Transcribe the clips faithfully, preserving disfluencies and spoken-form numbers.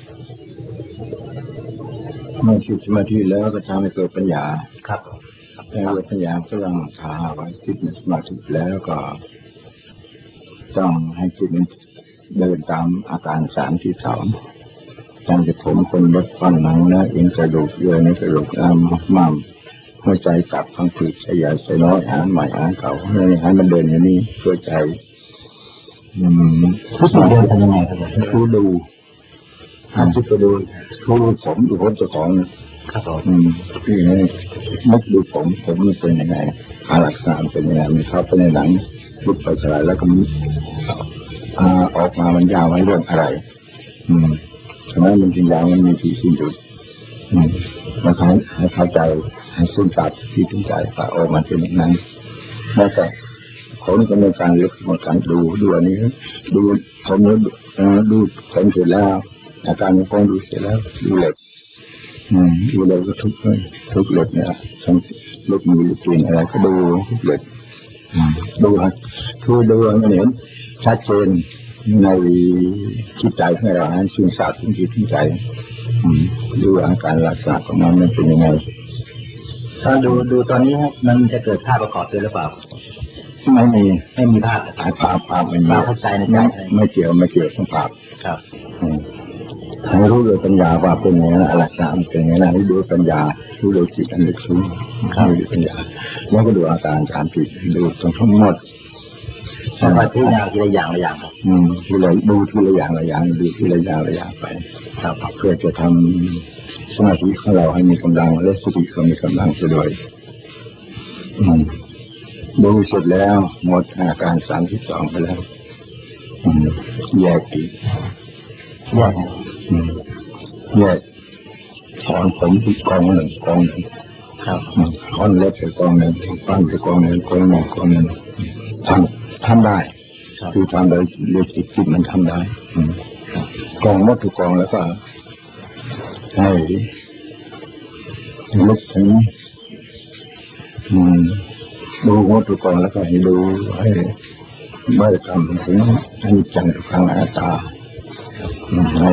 เมื่อจิตสมาธิแล้วก็ทำให้เกิดปัญญาครับแล้วปัญญาก็ต้องถาไว้จิตสมาธิแล้วก็ต้องให้จิตเดินตามอาการสามที่สองตั้งแต่ผมคนลดฟันหนังนะเอ็นกระดูกเยื่อในกระดูกอ้ามมั่มหัวใจตับทั้งผืดใหญ่ใส่น้อยอ่านใหม่อ่านเก่าให้มันเดินอย่างนี้เพื่อใจผู้ที่เดินเป็นยังไงครับผู้ดูทำที่ไปดูผู้ดูผมดูผมเจ้าของครับอืมที่นี่นึกดูผมผมมันเป็นยังไงอาลักษณะเป็นยังไงมันเข้าไปในหนังลุกไปอะไรแล้วก็อ่าออกมามันยาวมันเรื่องอะไรอืมฉะนั้นมันจริงยาวมันมีที่สิ้นสุดอืมแล้วให้ให้เข้าใจให้สิ้นตัดที่ถึงใจปะออกมาเป็นอย่างนั้นแล้วก็ผมก็ในการเลือกในการดูดูอันนี้ดูผมดูดูผมเสร็จแล้วอาการของผมดูเสร็จแล้วดูเหล็กอืมดูเหล็กก็ทุกเลยทุกเหล็กเนี่ยทั้งลูกมือลูกตีนอะไรก็ดูทุกเหล็กดูคือดูมันเห็นชัดเจนในจิตใจของเราให้ซึมซาบถึงจิตถึงใจดูอาการลักษณะของมันมันเป็นยังไงถ้าดูดูตอนนี้มันจะเกิดภาพประกอบด้วยหรือเปล่าไม่มีไม่มีภาพภาพภาพภาพไม่มีเข้าใจในใจไม่เกี่ยวไม่เกี่ยวกับภาพครับให้รู้โดยปัญญาว่าเป็นอย่างนั้นลักษณะมันเป็นอย่างนั้นให้ดูปัญญารู้โดยจิตอันลึกซึ้งดูด้วยปัญญาแล้วก็ดูอาการการจิตดูทั้งหมดแต่ว่าทีละทีละอย่างละอย่างครับอืมทีละดูทีละอย่างละอย่างดูทีละอย่างละอย่างไปครับเพื่อจะทำสมาธิของเราให้มีกำลังและสติของมีกำลังไปด้วยอืมดูเสร็จแล้วหมดอาการสามที่สองไปแล้วอืมแยกอีกแยกอืมแยกถอนผมอีกกองหนึ่งกองหนึ่งครับถอนเล็บไปกองหนึ่งปั้นไปกองหนึ่งกองหนึ่งกองหนึ่งทำทำได้คือทำโดยโดยจิตจิตมันทำได้กองหมดทุกกองแล้วก็ให้ลึกถึงดูหมดทุกกองแล้วก็ให้ดูให้ไม่ทำถึงอนิจจังทุกขังอนัตตาให้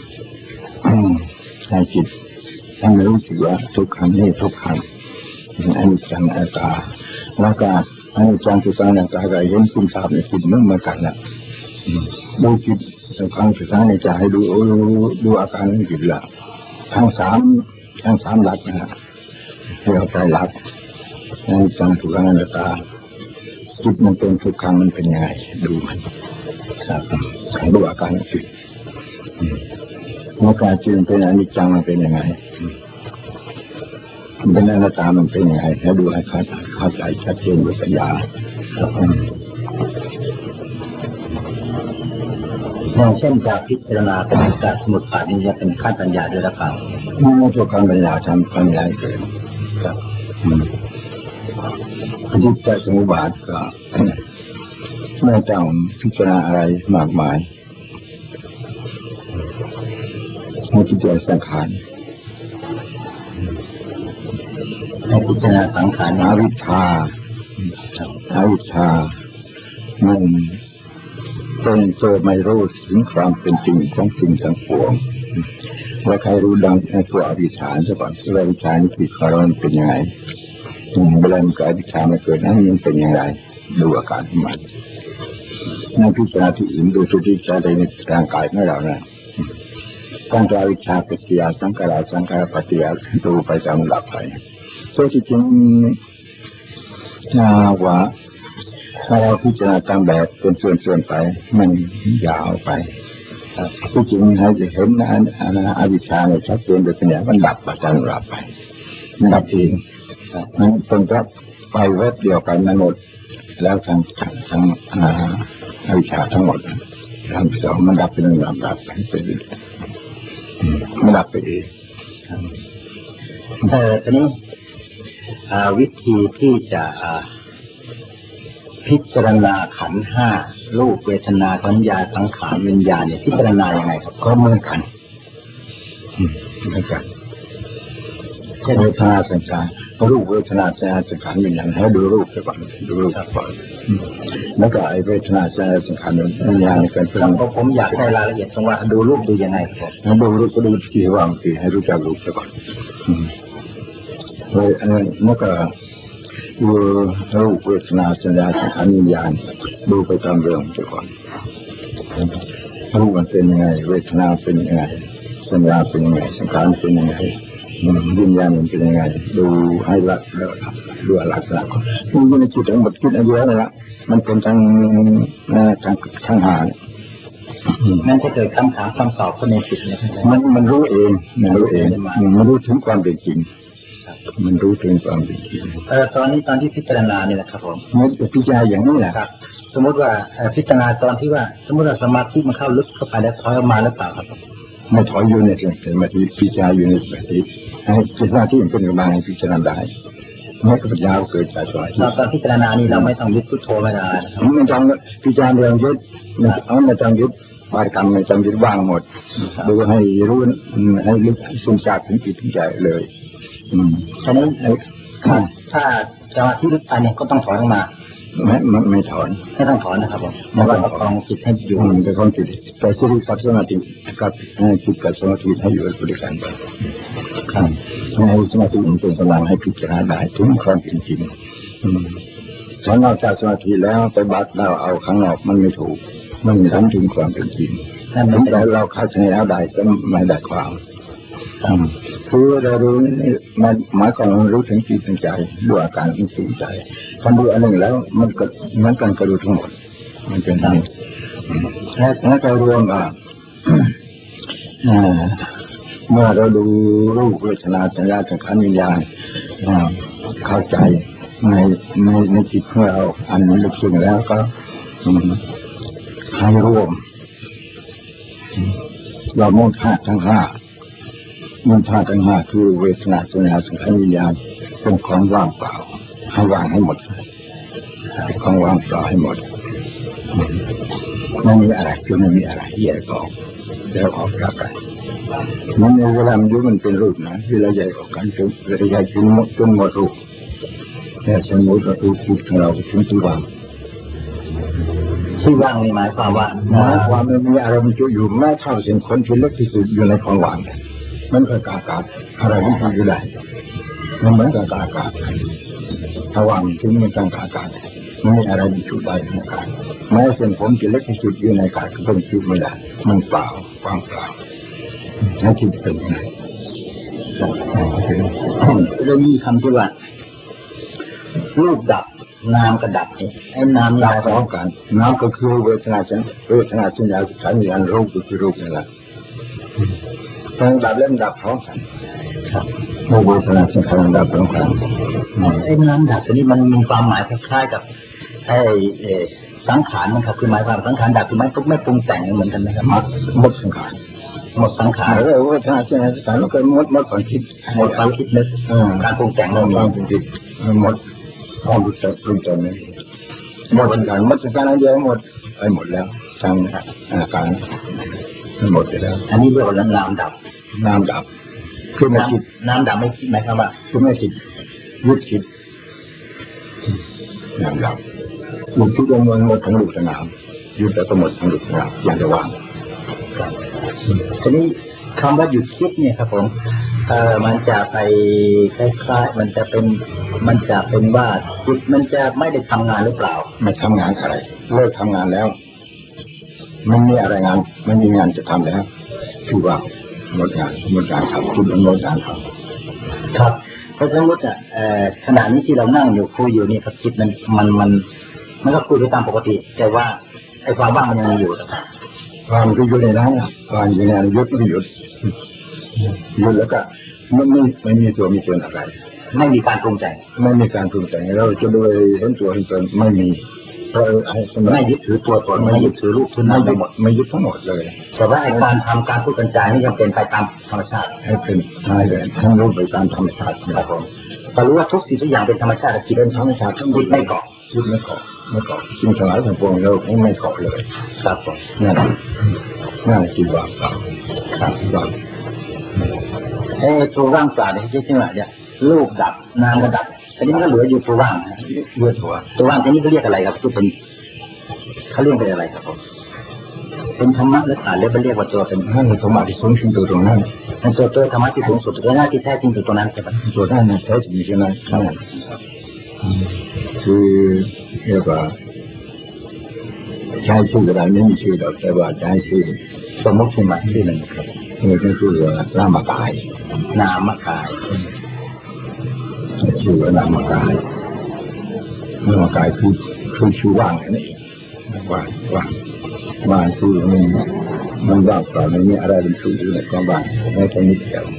ให้จิตให้รู้สึกว่าทุกขังนี่ทุกขังอนิจจังอนัตตาแล้วก็อนิจจังทุกขังอนัตตาก็เห็นคุณภาพในจิตมันเหมือนกันนะดูจิตทุกครั้งทุกครั้งในใจให้ดูดูอาการในจิตละทั้งสามทั้งสามหลักนะฮะเรียกใจหลักอนิจจังทุกขังอนัตตาจิตมันเป็นทุกขังมันเป็นยังไงดูมันครับดูอาการจิตอาการจิตเป็นอนิจจังมันเป็นยังไงมันเป็นอนัตตามันเป็นยังไงให้ดูให้เข้าใจชัดเจนด้วยปัญญาครับอย่างเช่นจากพิจารณาเป็นจากสมุทฐานนี้จะเป็นขั้นปัญญาด้วยหรือเปล่าไม่ใช่ขั้นปัญญาทำปัญญาเกินครับจิตใจสมุทบาทก็ไม่ต้องพิจารณาอะไรมากมายให้พิจารณาสังขารให้พิจารณาสังขารอวิชชาอวิชชามันเป็นเกิดไม่รู้ถึงความเป็นจริงของสิ่งทั้งปวงว่าใครรู้ดังในตัวอวิชชาใช่ป่ะตัวอวิชชานี่คือความมันเป็นยังไงเวลามันเกิดอวิชชามันเกิดนั้นมันเป็นยังไงดูอาการของมันนั่นพิจารณาที่อื่นดูที่ที่ใจในร่างกายของเรานะตั้งแต่อวิชชาปัจจัยสังขารสังขารปัจจัยดูไปตามหลักไปตัวที่จริงถ้าว่าถ้าเราพิจารณาตามแบบเป็นส่วนๆไปมันยาวไปที่จริงให้จะเห็นนะอวิชชาเนี่ยชัดเจนโดยปัญญามันดับไปตามหลักไปมันดับเองนั้นเป็นก็ไปเวทเดียวกันนั้นหมดแล้วทั้งทั้งอวิชชาทั้งหมดทั้งสองมันดับเป็นลำดับไปเป็นมันดับไปเองแต่ตอนนี้วิธีที่จะพิจารณาขันธ์ห้ารูปเวทนาสัญญาสังขารวิญญาณเนี่ยพิจารณาอย่างไรครับก็เหมือนกันเหมือนกันเช่นเวทนาสัญญารูปเวทนาสัญญาสังขารวิญญาณให้ดูรูปก่อนดูรูปก่อนแล้วก็ไอ้เวทนาสัญญาสังขารวิญญาณกันเป็นผมอยากได้รายละเอียดตรงว่าดูรูปดูยังไงครับดูรูปก็ดูที่ว่างที่ให้รู้จักรูปก่อนเลยอันนั้นแล้วก็ดูรูปเวทนาสัญญาสังขารวิญญาณดูไปตามเรื่องก่อนรูปมันเป็นยังไงเวทนาเป็นยังไงสัญญาเป็นยังไงสังขารเป็นยังไงวิญญาณมันเป็นยังไงดูให้ละแล้วดูหลักหลักมันอยู่ในจิตทั้งหมดคิดอะไรเยอะเลยละมันเป็นทางทางทางหานั่นจะเกิดคำถามคำตอบคนในจิตเนี่ยมันมันรู้เองมันรู้เองมันรู้ถึงความเป็นจริงมันรู้ถึงความเป็นจริงเออตอนนี้ตอนที่พิจารณาเนี่ยนะครับผมมันพิจารณาอย่างนี้แหละครับสมมติว่าพิจารณาตอนที่ว่าสมมติว่าสมาธิมันเข้าลึกเข้าไปแล้วถอยออกมาหรือเปล่าครับไม่ถอยอยู่ในสมาธิพิจารณาอยู่ในสมาธิให้สมาธิมันเป็นกำลังให้พิจารณาได้ไม่ก็ปัญญาเกิดจากสมาธิตอนพิจารณานี่เราไม่ต้องยึดพุทโธไม่ได้ไม่ต้องพิจารณาเรื่องยึดเอาไม่ต้องยึดบริกรรมไม่ต้องยึดว่างหมดดูให้รู้ให้ลึกซึมซาบถึงจิตถึงใจเลยอืมฉะนั้นถ้าสมาธิลึกไปเนี่ยก็ต้องถอนออกมาไม่ไม่ไม่ถอนไม่ต้องถอนนะครับผมไม่ว่าประคองจิตให้อยู่แต่ของจิตแต่สติปัฏฐานจิตกับจิตกับสมาธิให้อยู่บริการไปครับให้สมาธิเป็นกำลังให้พิจารณาได้ถึงความจริงถ้านอกจากสมาธิแล้วไปบัดเราเอาข้างนอกมันไม่ถูกมันไม่ถึงความเป็นจริงแต่เราเข้าใจแล้วได้ก็ไม่ได้ความคือเรารู้มันหมายความรู้ถึงจิตถึงใจด้วยอาการที่จิตใจพอดูอันหนึ่งแล้วมันก็เหมือนกันกระดูทั้งหมดมันเป็นทั้งและแล้วก็รวมอ่ะเมื่อเราดูรูปเวทนาสัญญาสังขารวิญญาณเข้าใจในในในจิตของเราอันนี้ลึกซึ้งแล้วก็ให้รวมเรามุ่งธาตุทั้งห้ามุ่งธาตุทั้งห้าคือเวทนาสัญญาสังขารวิญญาณเป็นของว่างเปล่าให้ว่างให้หมดเป็นของว่างเปล่าให้หมดไม่มีอะไรคือไม่มีอะไรแยกออกแล้วออกจากกันมันเวลามันยุบมันเป็นรูปนะเวลาแยกออกกันจนเวลาแยกจนหมดจนหมดรูปแต่สมมติว่ารูปของเราถึงที่ว่างที่ว่างนี่หมายความว่าหมายความไม่มีอะไรมันจุอยู่แม้เท่าเส้นขนที่เล็กที่สุดอยู่ในของว่างมันก็อากาศอะไรที่ทำอยู่ได้มันเหมือนกับอากาศถ้าว่างถึงมันตั้งอากาศไม่มีอะไรมันจุได้ในอากาศแม้เส้นผมที่เล็กที่สุดอยู่ในอากาศก็เป็นจุไม่ได้มันเปล่าว่างเปล่านั่นคือเป็นไงเรื่องนี้คำที่ว่ารูปดับนามก็ดับไอ้นามดับพร้อมกันนามก็คือเวทนาสัญเวทนาสัญญาสังขารวิญญาณรูปก็คือรูปนั่นแหละทั้งดับเล่นดับพร้อมกันครับเวทนาสังขารดับพร้อมกันไอ้นามดับตัวนี้มันมีความหมายคล้ายๆกับไอ้สังขารนะครับคือหมายความสังขารดับคือไม่ไม่ปรุงแต่งเหมือนกันนะครับหมดสังขารหมดสังขารแล้วเวทนาสัญญาสังขารแล้วก็หมดหมดความคิดหมดความคิดนึกการปรุงแต่งไม่มีจริงๆหมดความรู้สึกปรุงแต่งไม่มีหมดสังขารหมดสังขารเดียวหมดไปหมดแล้วทางอาการหมดไปแล้วอันนี้เรียกว่านามดับนามดับคือไม่คิดนามดับไม่คิดหมายความว่าคือไม่คิดยึดคิดนามดับหลุดทุกดวงเมืองหมดทั้งหลุดทั้งนามยึดแล้วก็หมดทั้งหลุดทั้งนามอย่างจะว่างทีนี้คำว่าหยุดคิดเนี่ยครับผมเอ่อมันจะไปคล้ายๆมันจะเป็นมันจะเป็นว่าจิตมันจะไม่ได้ทำงานหรือเปล่าไม่ทำงานอะไรเลิกทำงานแล้วไม่มีอะไรงานไม่มีงานจะทำแล้วคือว่าหมดงานหมดการทำคุณหมดการทำครับเพราะฉะนั้นอ่ะขณะนี้ที่เรานั่งอยู่คุยอยู่นี่ครับจิตมันมันมันมันก็คุยไปตามปกติแต่ว่าไอ้ความว่างมันยังอยู่นะครับความก็อยู่ในนั้นความอยู่ในนั้นยุดไม่หยุดหยุดแล้วก็ไม่ไม่ไม่มีตัวมีตนอะไรไม่มีการปรุงแต่งไม่มีการปรุงแต่งเราจะโดยเห็นตัวเห็นตนไม่มีเพราะไม่ยึดถือตัวตนไม่ยึดถือรูปทุนนั้นไม่หมดไม่ยึดทั้งหมดเลยแต่ว่าไอ้การทำการพูดกันจานี่ยังเป็นไปตามธรรมชาติให้เป็นใช่เลยทั้งรูปไปตามธรรมชาติครับผมแต่รู้ว่าทุกสิ่งทุกอย่างเป็นธรรมชาติจิตเป็นธรรมชาติทั้งหมดไม่เกาะยึดไม่เกาะไม่เกาะสิ่งทั้งหลายทั้งปวงเราไม่เกาะเลยครับผมนั่นนั่นคือว่างเปล่าครับว่างไอ้ตัวว่างเปล่าเนี่ยที่ที่ว่าเนี่ยรูปดับนามระดับอันนี้มันก็เหลืออยู่ตัวว่างเหลือตัวตัวว่างอันนี้เขาเรียกอะไรครับที่เป็นเขาเรียกเป็นอะไรครับผมเป็นธรรมะหรืออ่านเรียกเป็นเรียกว่าตัวเป็นให้ธรรมะที่สูงสุดตัวตรงนั้นเป็นตัวตัวธรรมะที่สูงสุดตัวหน้าที่แท้จริงตัวตรงนั้นใช่ไหมตัวนั้นแท้จริงใช่ไหมใช่คือเรียกว่าใช้ชื่ออะไรไม่มีชื่อหรอกแต่ว่าใช้ชื่อสมมติขึ้นมาชื่อหนึ่งครับนี่คือชื่อนามกายนามกายชื่อว่านามกายนามกายคือคือชื่อว่างนี่เองว่างว่างว่างคือมันมันว่างเปล่าไม่มีอะไรเป็นชื่ออยู่ในความว่างไม่ใช่นิดเดียว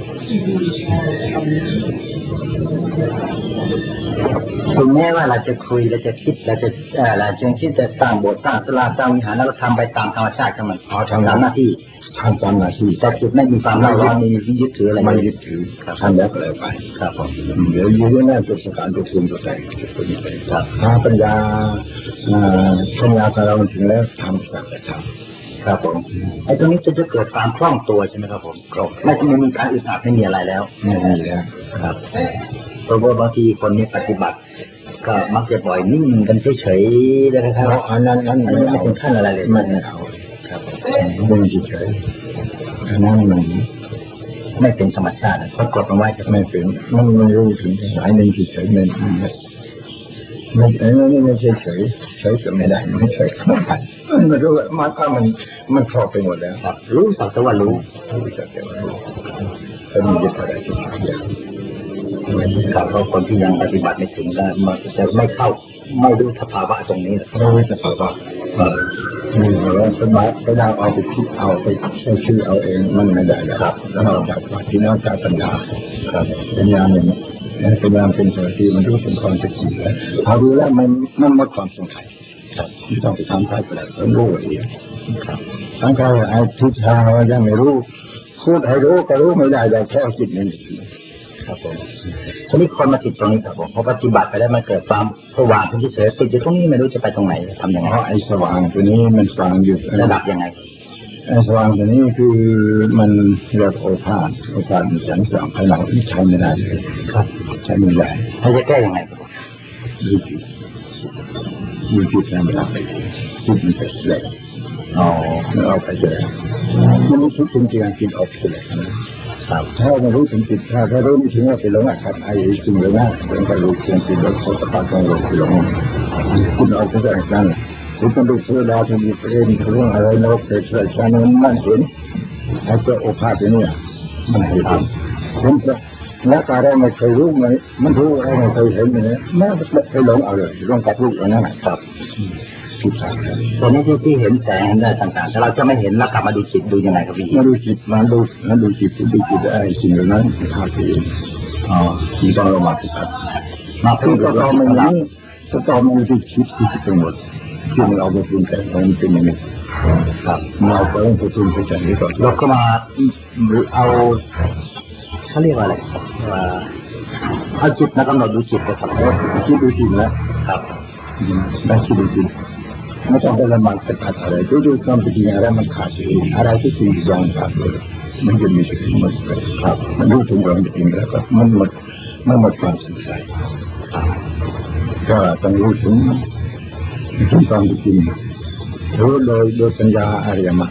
ถึงแม้ว่าเราจะคุยเราจะคิดเราจะเออเราจะคิดจะสร้างโบสถ์สร้างศาลาสร้างวิหารแล้วก็ทำไปตามธรรมชาติของมันเอาทำตามหน้าที่ทำตามหน้าที่แต่จิตไม่มีความร้อนไม่มียึดถืออะไรไม่ยึดถือทำแล้วก็เลยไปครับผมเดี๋ยวอยู่ในนั้นตัวการตัวคุณตัวใจตัวนี้ไปครับถ้าปัญญาปัญญาของเราถึงแล้วทำสักแต่ทำครับผมไอ้ตรงนี้จะเกิดความคล่องตัวใช่ไหมครับผมก็ไม่ไม่มีการอึดอัดไม่มีอะไรแล้วไม่มีแล้วครับเพราะว่าบางทีคนนี้ปฏิบัติก็มักจะปล่อยนิ่งกันเฉยๆเลยครับอันนั้นนั้นไม่เป็นขั้นอะไรเลยไม่เอาครับนิ่งเฉยๆอันนั้นมันไม่เป็นธรรมชาติเพราะกดมันไว้จะไม่เป็นมันไม่รู้ถึงหลายหนึ่งเฉยๆมันไม่ไม่ไม่ไม่เฉยเฉยเฉยก็ไม่ได้ไม่เฉยก็ไม่ได้มันรู้มาถ้ามันมันครอบไปหมดแล้วครับรู้สักแต่ว่ารู้รู้สักแต่ว่ารู้แล้วมันจะอะไรทุกอย่างครับเพราะคนที่ยังปฏิบัติไม่ถึงแล้วมันจะไม่เข้าไม่รู้สภาวะตรงนี้ไม่รู้สภาวะนี่เราสมัยไปดาวเอาไปคิดเอาไปใช้ชื่อเอาเองมันไม่ได้ครับแล้วเราจากที่นั่งจากปัญญาครับปัญญาหนึ่งปัญญาเป็นสมาธิมันรู้ถึงความเป็นจริงแล้วพอรู้แล้วมันมันหมดความสงสัยครับไม่ต้องไปทำใช้ไปแล้วต้องรู้เองครับทั้งที่ไอ้ทิศทางเรายังไม่รู้พูดให้รู้ก็รู้ไม่ได้แต่แค่จิตนึงครับผมทีนี้คนมาติดตรงนี้ครับผมพอปฏิบัติไปแล้วมันเกิดความสว่างขึ้นเฉยๆติดอยู่ตรงนี้ไม่รู้จะไปตรงไหนทำยังไงเพราะไอ้สว่างตัวนี้มันสว่างอยู่ระดับยังไงไอ้สว่างตัวนี้คือมันเรียกโอภาสโอภาสมันแสงสว่างภายหลังที่ใช้ไม่ได้เลยครับใช้ไม่ได้เขาจะแก้ยังไงยูจิตยูจิตทำไม่ได้จิตมันจะแหลกอ๋อมันเอาไปเลยมันไม่คิดจริงๆจิตออกไปเลยนะครับถ้าไม่รู้ถึงจิตถ้าถ้ารู้ไม่ถึงว่าไปหลงอ่ะครับไอ้จริงเลยนะเป็นการรู้จริงจิตแล้วเขาสะพานของเราไปหลงคุณเอาไปได้กันคุณต้องดูเพื่อเราจะมีประเด็นเรื่องอะไรนกเกิดอะไรชานั้นมันเห็นไอ้เจ้าโอภาสเนี่ยมันเห็นเห็นแล้วการเราไม่เคยรู้มันมันรู้อะไรไม่เคยเห็นเนี่ยแม้ไปหลงเอาเลยลงกับรูปอย่างนั้นครับตัวนี้ที่ที่เห็นแสงเห็นได้ต่างๆแต่เราจะไม่เห็นแล้วกลับมาดูจิตดูยังไงครับพี่มาดูจิตมาดูมาดูจิตดูจิตได้สิ่งเหล่านั้นทำเองอ๋อที่ต้องเรามาศึกษามาเพื่อก็ต้องไม่รู้ก็ต้องมีที่คิดที่คิดไปหมดที่มันเอาไปปรุงแต่งมันเป็นยังไงครับเราก็ต้องไปปรุงแต่งนี้ก่อนเราก็มาเอาเขาเรียกว่าอะไรว่าเอาจิตมากำหนดดูจิตนะครับคิดดูจิตนะครับได้คิดดูจิตไม่ต้องไปละมันจะขาดอะไรดูดูความจริงอะไรมันขาดเองอะไรที่จริงจังขาดเลยมันจะมีสิ่งมันครับมันรู้ถึงความจริงแล้วก็มันหมดมันหมดความสงสัยก็ต้องรู้ถึงถึงความจริงรู้โดยโดยปัญญาอริยมรรค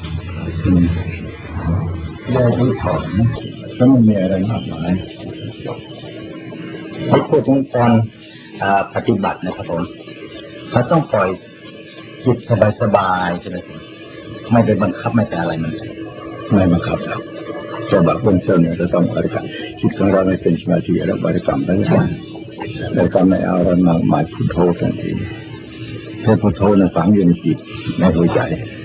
ได้รู้ถอนก็ไม่มีอะไรมากมายที่พูดถึงตอนปฏิบัตินะครับผมเขาต้องปล่อยจิตสบายๆใช่ไหมไม่ไปบังคับไม่แต่อะไรมันไม่บังคับครับแต่บางคนเชื่อเนี่ยจะต้องบริกรรมจิตของเราไม่เป็นสมาธิแล้วบริกรรมได้ไหมบริกรรมไม่เอาเรามาหมายพุทโธทันทีแค่พุทโธนั้นฝังอยู่ในจิตในหัวใจ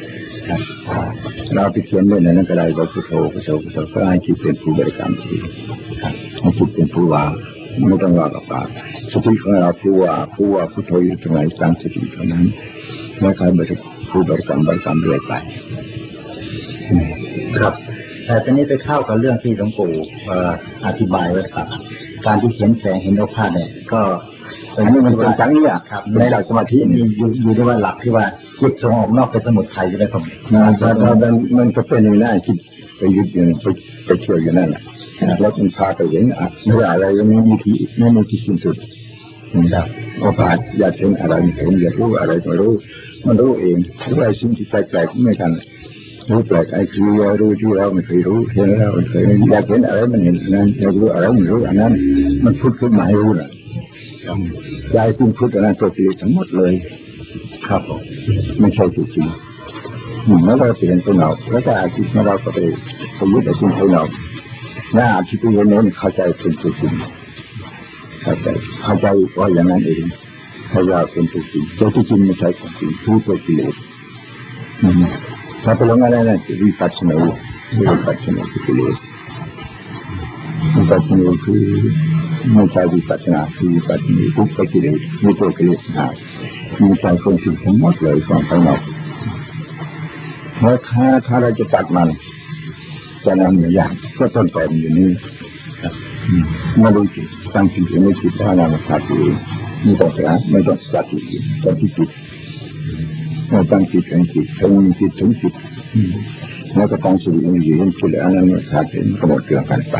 เราไปเขียนไว้ในนั้นก็ได้ว่าพุทโธพุทโธพุทโธก็ให้จิตเป็นผู้บริกรรมทีให้จิตเป็นผู้ว่าไม่ต้องว่ากับปากสติของเราผู้ว่าผู้ว่าพุทโธอยู่ตรงไหนตั้งสติเท่านั้นไม่ใช่บริผู้บริกรรมบริกรรมเรื่อยไปครับแต่ตอนนี้ไปเข้ากับเรื่องที่หลวงปู่อธิบายไว้ครับการที่เห็นแสงเห็นโอภาสเนี่ยก็อันนี้มันเป็นจังเนี่ยครับในหลักสมาธิมีอยู่อยู่ด้วยว่าหลักที่ว่าจิตส่งออกนอกเป็นสมุทัยใช่ไหมครับนะถ้ามันมันก็เป็นอย่างนั้นจิตไปยึดอยู่ไปไปเชื่ออยู่นั่นแหละแล้วจึงพาไปเห็นไม่ได้อะไรไม่มีที่ไม่มีที่สิ้นสุดนะครับโอกาสอยากเห็นอะไรเห็นอยากรู้อะไรไม่รู้มันรู้เองรู้อะไรสิ่งที่แปลกๆไม่กันรู้แปลกไอ้คือรู้ที่เราไม่เคยรู้เห็นแล้วไม่เคยอยากเห็นอะไรมันเห็นนั้นอยากรู้อะไรมันรู้อันนั้นมันพูดขึ้นมาให้รู้นะใจซึ่งพูดอันนั้นตัวกิเลสทั้งหมดเลยครับไม่ใช่จริงๆแล้วเราเปลี่ยนตัวนอกแล้วก็อาจิตของเราก็ไปไปยึดไอ้สิ่งตัวนอกน่าอาจิตตัวนี้เข้าใจเป็นตัวจริงเข้าใจเข้าใจว่าอย่างนั้นเองให้เราเป็นตัวจริงตัวจริงไม่ใช่ของจริงคือตัวกิเลสถ้าไปลงอะไรนั่นจะวิปัสสนาวิปัสสนาคือกิเลสวิปัสสนาคือไม่ใช่วิปัสสนาคือวิปัสสนาทุกข์กิเลสมีตัวกิเลสหนามีใจคนสิ่งทั้งหมดเลยของภายนอกเพราะถ้าถ้าเราจะตัดมันจะนำอย่างอย่างก็ต้นตอมันอยู่นี่ไม่รู้จิตตั้งจิตไม่คิดว่าเราขาดจิตไม่ต้องเสียไม่ต้องสติต้องที่จิตเราตั้งจิตเป็นจิตถึงจิตถึงจิตแล้วก็ต้องสื่อมันอยู่เห็นจิตแล้วนั้นขาดเห็นก็หมดเรื่องกันไป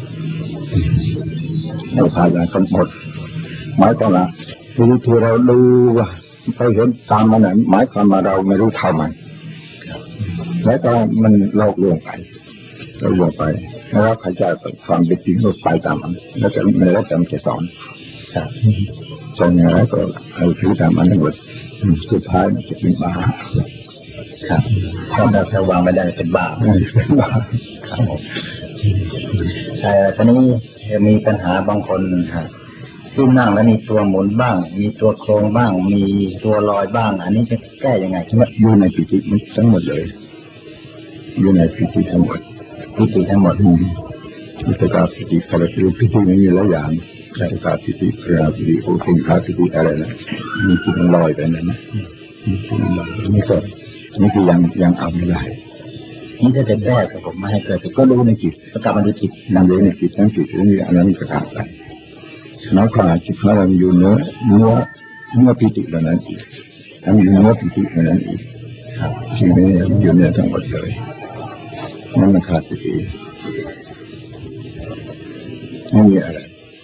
เราขาดแล้วก็หมดหมายความว่าที่ที่เราดูว่าไปเห็นตามมันนั้นหมายความว่าเราไม่รู้เท่ามันแล้วก็มันโลกลวงไปเราลวงไปแล้วเข้าใจความเป็นจริงเราไปตามมันแล้วจะไม่แล้วจะจะสอนสอนอย่างไรก็เอาถือตามมันทั้งหมดสุดท้ายมันจะเป็นบาปครับถ้าเราวางไม่ได้เป็นบาปเป็นบาปครับผมแต่ตอนนี้มีปัญหาบางคนครับที่นั่งแล้วมีตัวหมุนบ้างมีตัวโครงบ้างมีตัวลอยบ้างอันนี้จะแก้ยังไงครับอยู่ในปิติทั้งหมดเลยอยู่ในปิติทั้งหมดปิติทั้งหมดวิสกาปิติคาราปิติปิตินี้มีหลายอย่างวิสกาปิติคาราปิติโอเคนคาปิติอะไรนะมีที่มันลอยไปนั่นนะที่มันลอยนี่ก็นี่คือยังยังเอาไม่ได้นี่ถ้าจะแก้กับผมไม่ให้เกิดก็รู้ในจิตประกาศมันดูจิตนั่งรู้ในจิตทั้งจิตนี่อันนั้นประกาศไปน้องขาจิตของเราอยู่เนื้อเนื้อเนื้อปิติแบบนั้นอีกทั้งอยู่เนื้อปิติแบบนั้นอีกสิ่งนี้อยู่เนื้อทั้งหมดเลยนั่นมันขาดปิติไม่มีอะไร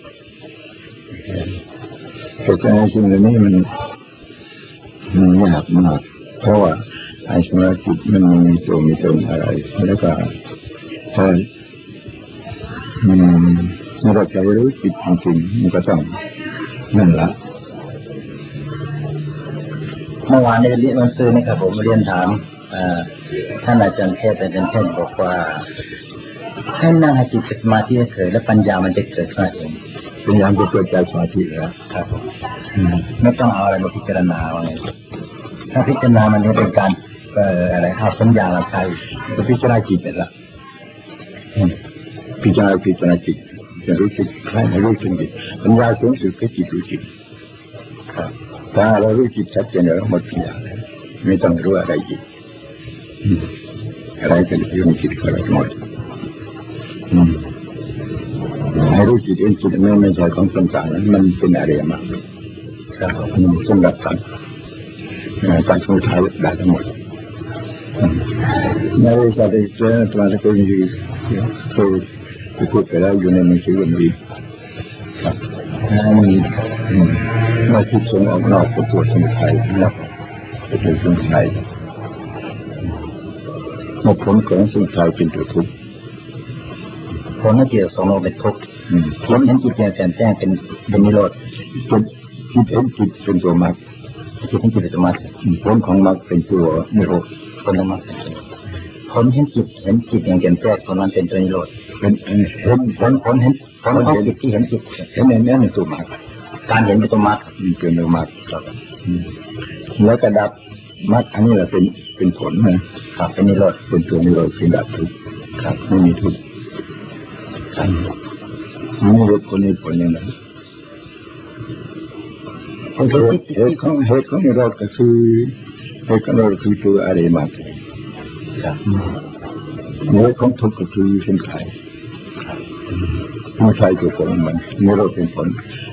แต่ใจจริงๆนี่มันมันยากมากเพราะว่าไอ้สมาธิมันมีตัวมีตนอะไรแล้วก็พอมันเราจะรู้จิตจริงๆมันก็ต้องนั่นละเมื่อวานในเรียนวันซื้อนี่ครับผมเรียนถามท่านอาจารย์เทศอาจารย์เทศบอกว่าให้นั่งให้จิตสมาธิเกิดแล้วปัญญามันจะเกิดมาเองปัญญาจะเกิดจากสมาธิแล้วครับไม่ต้องเอาอะไรมาพิจารณาอะไรถ้าพิจารณามันจะเป็นการเอ่ออะไรเอาสัญญาเราใช้จะพิจารณาจิตเป็นละพิจารณาพิจารณาจิตจะรู้จิตใครไม่รู้จิตปัญญาสูงสุดคือจิตรู้จิตถ้าเรารู้จิตชัดเจนแล้วหมดปัญญาไม่ต้องรู้อะไรจิตอะไรเป็นอยู่ในจิตก็ได้หมดให้รู้จิตเองจิตไม่ไม่ใช่ของต่างๆนั้นมันเป็นอะไรมาครับสำหรับการการช่วยทายได้ทั้งหมดในวิชาที่เรียนมาที่เคยอยู่เคยพูดไปแล้วอยู่ในหนังสือวันนี้ครับมันมาคิดส่งออกนอกเป็นตัวสมุทัยนะเป็นตัวสมุทัยมาผลของสมุทัยเป็นตัวทุกข์ผลนั่นเกี่ยวกับสองโลกเป็นทุกข์ผลเห็นจิตแจ่มแจ้งเป็นเป็นนิโรธจิตจิตเห็นจิตเป็นตัวมรรคจิตเห็นจิตเป็นตัวมรรคผลของมรรคเป็นตัวนิโรธผลของมรรคผลเห็นจิตเห็นจิตอย่างแจ่มแจ้งผลนั้นเป็นตัวนิโรธเป็นเห็นผลผลเห็นผลของจิตที่เห็นจิตเห็นในนี้เป็นตัวมรรคการเห็นเป็นตัวมรรคเป็นตัวมรรคแล้วกระดับมรรคอันนี้แหละเป็นเป็นผลนะครับเป็นนิโรธเป็นตัวนิโรธเป็นดับทุกข์ครับไม่มีทุกข์นี่เหตุผลนี้ผลยังไงเหตุเหตุของเหตุของนิโรธก็คือเหตุของนิโรธคือตัวอริยมรรคครับเหตุของทุกข์ก็คือเส้นไขไม่ใช่ตัวผลมันนิโรธเป็นผล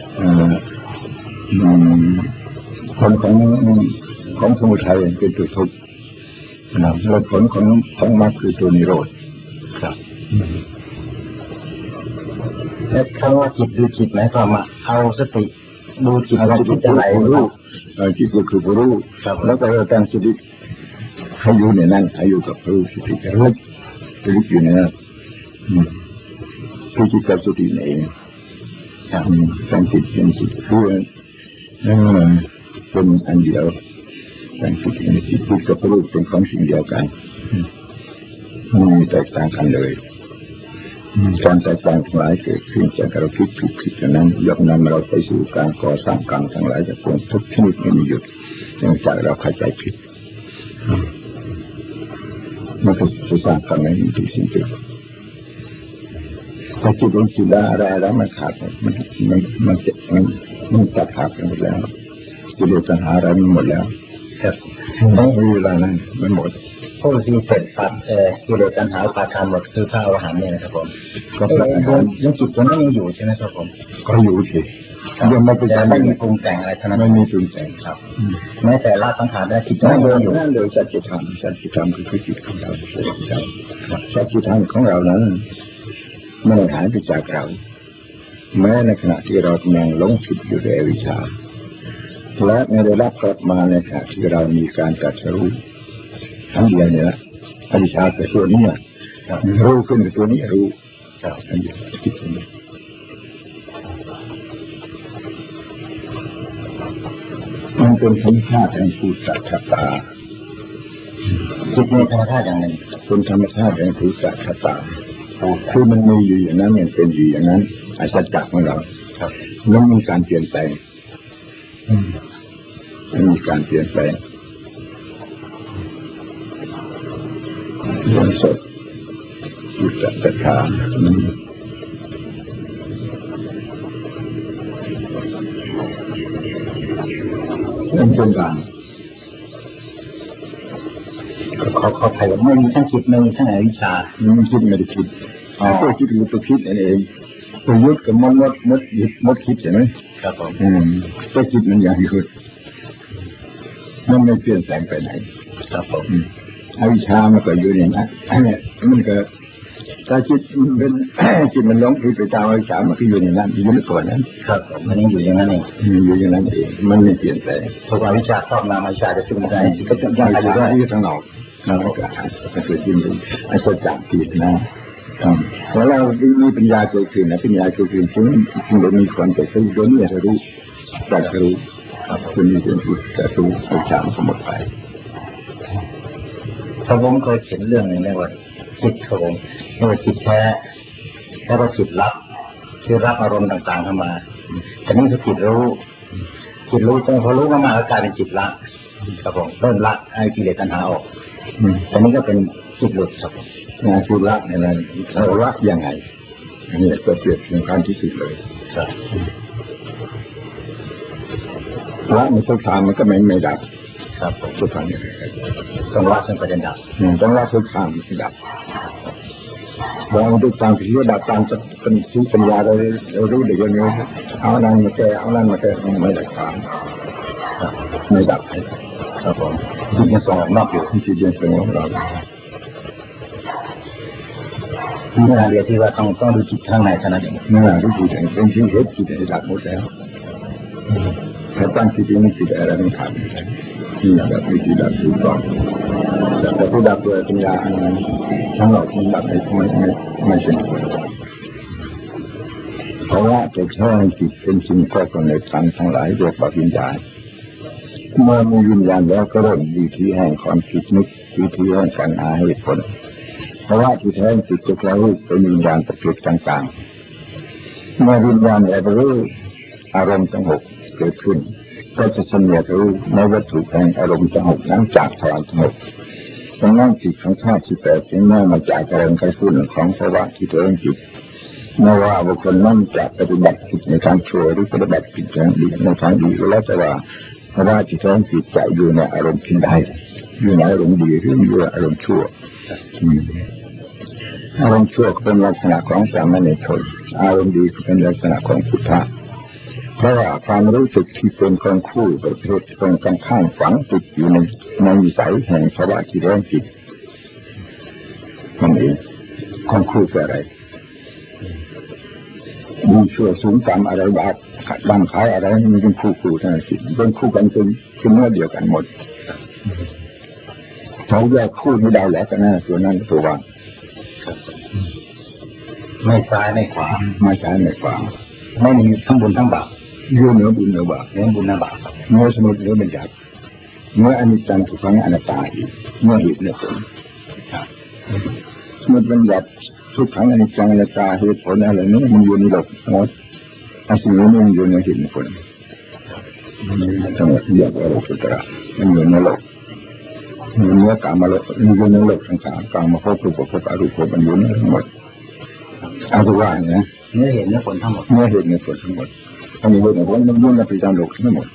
ผลของของสมุทัยเป็นตัวทุกข์แล้วผลของของมรรคคือตัวนิโรธครับและคำว่าจิตดูจิตหมายความว่าเอาสติดูจิตว่าจิตจะไหลรู้จิตก็คือผู้รู้แล้วก็ตั้งสติให้อยู่ในนั้นให้อยู่กับรู้สติจะรู้จะรู้อยู่ในนั้นคือจิตกับสติเองตั้งจิตเป็นจิตรู้นั่นเป็นอันเดียวตั้งจิตเป็นจิตจิตกับรู้เป็นของสิ่งเดียวกันไม่มีแตกต่างกันเลยการแตกต่างทั้งหลายเกิดขึ้นจากเราคิดผิดผิดกันนั้นยกนำเราไปสู่การก่อสร้างกรรมทั้งหลายจากคนทุกชนิดไม่มีหยุดเนื่องจากเราเข้าใจผิดมันก็จะสร้างกรรมไม่มีที่สิ้นสุดถ้าจิตเป็นจิตอะไรแล้วมันขาดมันมันมันมันมันตัดขาดกันหมดแล้วจิตปัญหาอะไรมันหมดแล้วครับในเวลานั้นมันหมดผู้ที่เสร็จปัดเอ่อกิเลสตัณหาอุปาทานหมดคือพระอรหันต์เนี่ยนะครับผมก็พระอรหันต์ยังจิตตัวนั้นยังอยู่ใช่ไหมครับผมก็อยู่สิยังไม่เป็นไม่มีปรุงแต่งอะไรทั้งนั้นไม่มีปรุงแต่งครับแม้แต่ละสังขารได้จิตนั่นเลยอยู่นั่นเลยสัจธรรมสัจธรรมคือจิตของเราสัจธรรมของเรานั้นไม่ได้หายไปจากเราแม้ในขณะที่เรากำลังหลงผิดอยู่ในวิชาและไม่ได้รับกลับมาในขณะที่เรามีการตรัสรู้ทั้งเดียวเนี่ยอวิชชาแต่ตัวนี้รู้ขึ้นกับตัวนี้รู้อันเดียวคิดตรงนี้มันเป็นธรรมชาติแห่งภูตชะตาจิตเป็นธรรมชาติอย่างหนึ่งเป็นธรรมชาติแห่งภูตชะตาคือมันมีอยู่อย่างนั้นมันเป็นอยู่อย่างนั้นอาศัยจักของเราแล้วมีการเปลี่ยนแปลงไม่มีการเปลี่ยนแปลงเรื่องสดจิตจักรามันเป็นการเขาเขาไทยไม่มีทั้งจิตไม่มีทั้งอวิชชาไม่คิดไม่ได้คิดตัวคิดคือตัวคิดเองตัวยึดกับมันมดมดยึดมดคิดใช่ไหมครับผมอืมตัวคิดมันอย่างยึดมันไม่เปลี่ยนแปลงไปไหนครับผมอวิชชามันก็อยู่อย่างนั้นมันก็ถ้าจิตมันเป็นจิตมันหลงผิดไปตามอวิชชามันก็อยู่อย่างนั้นอยู่ในส่วนนั้นครับมันยังอยู่อย่างนั้นเองอยู่อย่างนั้นเองมันไม่เปลี่ยนแปลงเพราะว่าวิชาครอบงำอวิชชาจะซึ่งได้ก็จะยังอยู่ได้ที่ข้างนอกนั่นก็ก็เกิดขึ้นเป็นไอ้ตัวจับผิดนะแล้วเรามีปัญญาเกิดขึ้นนะปัญญาเกิดขึ้นจึงจึงมีความเกิดขึ้นโดยนี่จะรู้จักรู้คือมีเป็นผู้จะรู้ผู้จำสมมติไปถ้าผมเคยเขียนเรื่องหนึ่งในว่าจิตโถงในว่าจิตแท้แล้วก็จิตรับคือรับอารมณ์ต่างๆเข้ามาแต่นี่คือจิตรู้จิตรู้จนพอรู้มากๆก็กลายเป็นจิตละครับผมเริ่มละไอ้กิเลสตัณหาออกแต่นี้ก็เป็นจิตหลุดครับงานคือละเนี่ยเราละยังไงนี่ก็เปรียบเป็นการที่สุดเลยละในทุกทางมันก็ไม่ไม่ดับครับทุกทางเนี่ยต้องละจนประเด็นดับต้องละทุกทางที่ดับเราทุกทางที่ดับตามจะเป็นที่ปัญญาเราเรารู้เดี๋ยวนี้เอานั่นมาแก้เอานั่นมาแก้ไม่ได้ทางไม่ดับครับผมจิตยังสงบนอกอยู่จิตยังสงบเราที่นาเรียที่ว่าต้องต้องดูจิตข้างในขนาดนี้นั่นแหละดูจิตเป็นที่เห็นจิตในดับหมดแล้วถ้าตั้งจิตนี้จิตอะไรไม่ขาดนี่แบบวิธีดับถูกต้องแต่ผู้ดับโดยปัญญาอันนั้นทั้งหมดมันดับไม่ไม่ไม่ไม่เป็นเพราะว่าจะช่วยจิตเป็นสิ่งครอบครองในทางทั้งหลายเรียกว่าวิญญาณเมื่อมีวิญญาณแล้วก็เริ่มวิธีแห่งความคิดนึกวิธีแห่งการหาเหตุผลเพราะว่าที่แท้จิตจะกระรู้เป็นวิญญาณประเภทต่างๆเมื่อวิญญาณแอบรู้อารมณ์ทั้งหกเกิดขึ้นก็จะเสนียดรู้ในวัตถุแห่งอารมณ์ทั้งหกนั้นจากพลังทั้งหกดังนั้นจิตของธาตุที่แปดจึงได้มาจากการกระตุ้นของภาวะที่ตัวเองจิตไม่ว่าบุคคลนั้นจะปฏิบัติจิตในทางชั่วหรือปฏิบัติจิตในทางดีก็แล้วแต่ว่าภาวะที่ตัวเองจิตจะอยู่ในอารมณ์ที่ใดอยู่ในอารมณ์ดีหรืออยู่ในอารมณ์ชั่วอารมณ์ชั่วเป็นลักษณะของสามัญชนอารมณ์ดีเป็นลักษณะของพุทธะเพราะว่าความรู้สึกที่เป็นของคู่ประเภทตรงกันข้ามฝังติดอยู่ในในวิสัยแห่งภาวะที่แรงจิตนั่นเองของคู่คืออะไรดีชั่วสูงต่ำอะไรบาปบ้านขายอะไรมันเป็นคู่คู่ทั้งสิ้นเป็นคู่กันเป็นเป็นเนื้อเดียวกันหมดเขาแยกคู่ไม่ได้แล้วกันนะตัวนั้นตัวว่างไม่ซ้ายไม่ขวาไม่ซ้ายไม่ขวาไม่มีทั้งบุญทั้งบาปเยื่อเนื้อบุญเนื้อบาปเนื้อบุญเนื้อบาปเนื้อสมุทรเนื้อบัญญัติเนื้ออนิจจังทุกขังอนัตตาเนื้อเหตุเนื้อผลสมุทรบัญญัติทุกขังอนิจจังอนัตตาเหตุผลอะไรนี้มันอยู่ในโลกหมดอันสิ่งนี้มันอยู่ในเหตุในผลมันทั้งหมดเรียกว่าโลกุตระมันอยู่ในโลกเนื้อกามาโลกมันอยู่ในโลกทั้งสามกามาพบรูปภพอรูปภพมันอยู่ในทั้งหมดอาจจะว่าอย่างนี้เนื้อเหตุเนื้อผลทั้งหมดเนื้อเหตุเนื้อผลทั้งหมดอันนี้เหตุเนื้อผลมันอยู่ในประจำโลกทั้งหมด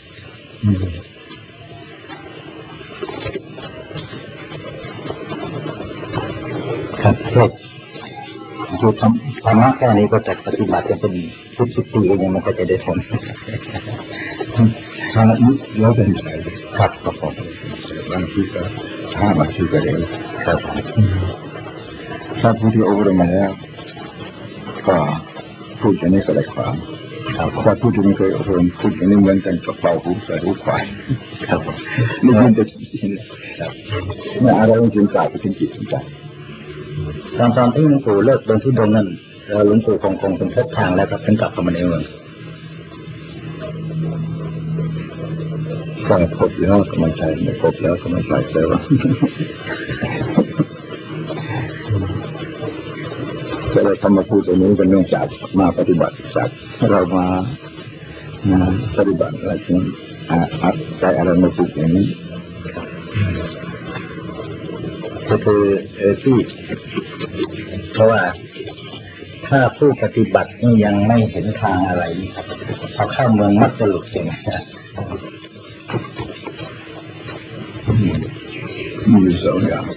ครับเทศคือธรรมะแค่นี้ก็จะปฏิบัติจะเป็นทุกสิบปีเองมันก็จะได้ผลทางนี้แล้วเป็นไงครับครับผมบางทีก็ห้าบางทีก็เร็วครับถ้าผู้ที่อบรมมาแล้วก็พูดอย่างนี้ก็ได้ความถ้าพูดที่ไม่เคยอบรมพูดอย่างนี้เหมือนกันกับเป่าหูใส่หูควายครับไม่ยินจะเมื่ออะไรมันจึงกล่าวไปถึงจิตถึงใจตอนตอนที่หลวงปู่เลิกเดินทุดงค์นั้นหลวงปู่คงคงเป็นพบทางแล้วครับถึงกลับเข้ามาในเมืองก็พบแล้วก็ไม่ใช่ไม่พบแล้วก็ไม่ใช่แต่ว่าแต่เราทำมาพูดตรงนี้เป็นเรื่องจากมาปฏิบัติจากเรามาปฏิบัติอะไรที่อัดใจอะไรมาพูดอย่างนี้ก็คือที่เพราะว่าถ้าผู้ปฏิบัตินี่ยังไม่เห็นทางอะไรนี่ครับพอเข้าเมืองมักจะหลุดเองมีอยู่สองอย่าง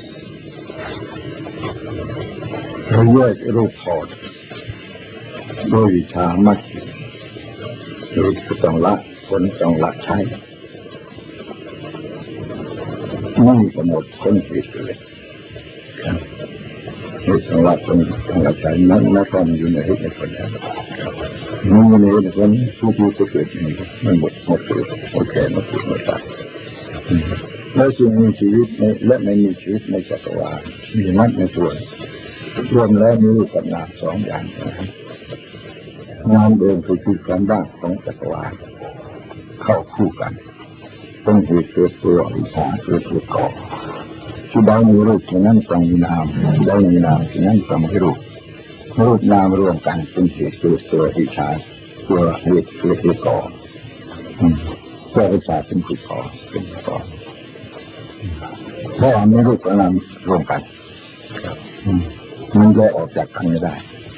เราแยกรูปถอดโดยวิชามัดรูปต้องละคนต้องละใช้นี่ก็หมดคนผิดเลยเหตุต้องละคนต้องละใช้นั้นไม่ต้องอยู่ในเหตุในผลแล้วนี่ในเหตุในผลผู้ผู้ก็เกิดอย่างนี้มันหมดหมดเกิดหมดแก่หมดเกิดหมดตายแล้วสิ่งมีชีวิตในและไม่มีชีวิตในจักรวาลมีนัดในส่วนรวมแล้วมีรูปกับนามสองอย่างนามเดิมคือความว่างของจักรวาลเข้าคู่กันต้องเหตุเกิดตัววิชาเกิดตัวก่อที่ได้มีรูปที่นั่นต้องมีนามที่ได้มีนามที่นั่นต้องมีรูปรูปนามรวมกันเป็นเหตุเกิดตัววิชาตัวเหตุเกิดตัวก่อตัววิชาเป็นตัวก่อเป็นก่อเพราะอันนี้รูปกับนามรวมกันมันจะออกจากกันไม่ได้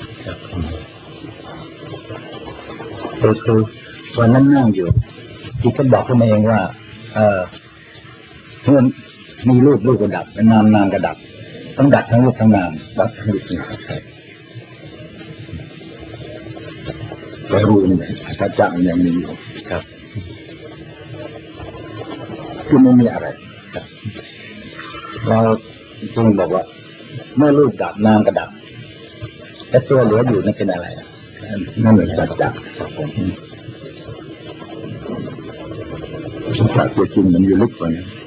คือคือวันนั้นนั่งอยู่ที่เขาบอกขึ้นมาเองว่าเออเมื่อมีรูปรูปกระดับนามนามกระดับต้องดับทั้งรูปทั้งนามดับทั้งรูปทั้งนามแต่รู้นี่สัจจะมันยังมีอยู่ครับคือไม่มีอะไรเราจึงบอกว่าเมื่อรูปดับนามกระดับแต่ตัวเหลืออยู่นั่นเป็นอะไรนั่นเป็นสัจจะสัจจะจริงมันอยู่ลึกกว่านี้